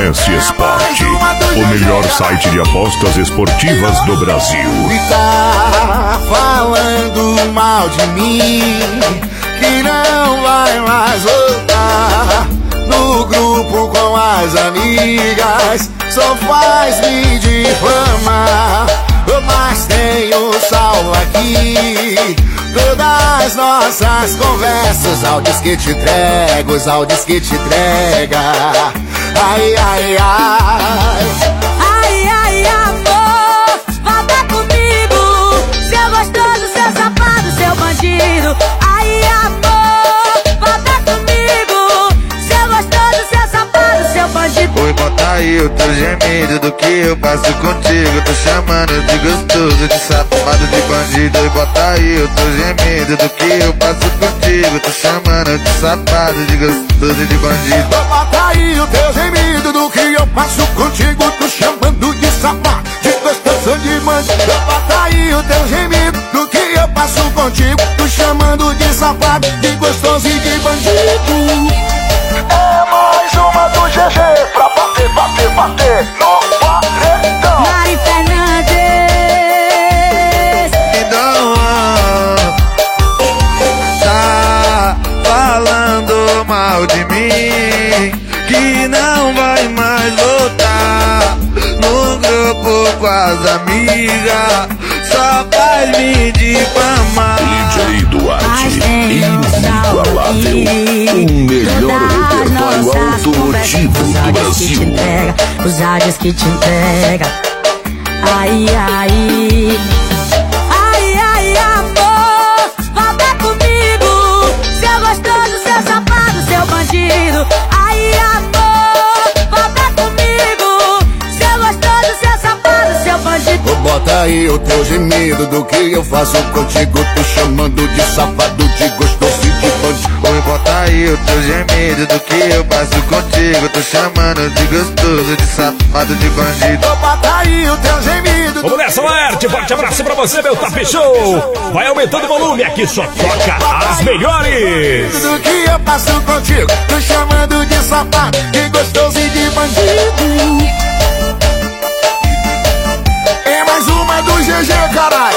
MS Esporte, o melhor site de apostas esportivas do Brasil. E tá falando mal de mim, que não vai mais voltar no grupo com as amigas, só faz me difamar. Mas tenho salvo aqui todas nossas conversas, áudios que te entrego, os áudios que te entrega. Ai, ai, ai. Ai, ai, amor, volta comigo, seu gostoso, seu safado, seu bandido. Ai, amor, volta comigo, seu gostoso, seu safado, seu bandido. Oi, bota aí o teu gemido do que eu passo contigo. Tô chamando de gostoso, de safado, de bandido. Oi, bota aí o teu gemido do que eu passo contigo. Tô chamando de safado, de gostoso e de bandido. Bota aí o teu gemido do que eu passo contigo. Tô chamando de safado, de gostoso, de bandido. Bota aí o teu gemido do que eu passo contigo. Tô chamando de safado, de gostoso e de bandido. É mais uma do GG pra bater, bater, bater no paredão. Mari Fernandes. Então, tá falando mal de mim, que não vai mais voltar no grupo com as amigas, só faz me difamar. DJ Duarte, inigualável, o melhor repertório automotivo do Brasil. Os áudios que te entrega. Ai, ai. Ai, ai, amor, volta comigo, seu gostoso, seu safado, seu bandido. Ai, amor, volta comigo, seu gostoso, seu safado, seu bandido. Bota aí o teu gemido do que eu faço contigo. Tô chamando de safado, de gostoso e de bandido. Oi, bota aí o teu gemido do que eu passo contigo. Tô chamando de gostoso, de safado, de bandido. Bota aí o teu gemido. Vamos nessa, Laerte, forte abraço pra você, meu Top Show. Vai aumentando o volume, aqui só toca as melhores. Do que eu passo contigo. Tô chamando de safado, de gostoso e de bandido. É mais uma do GG, caralho.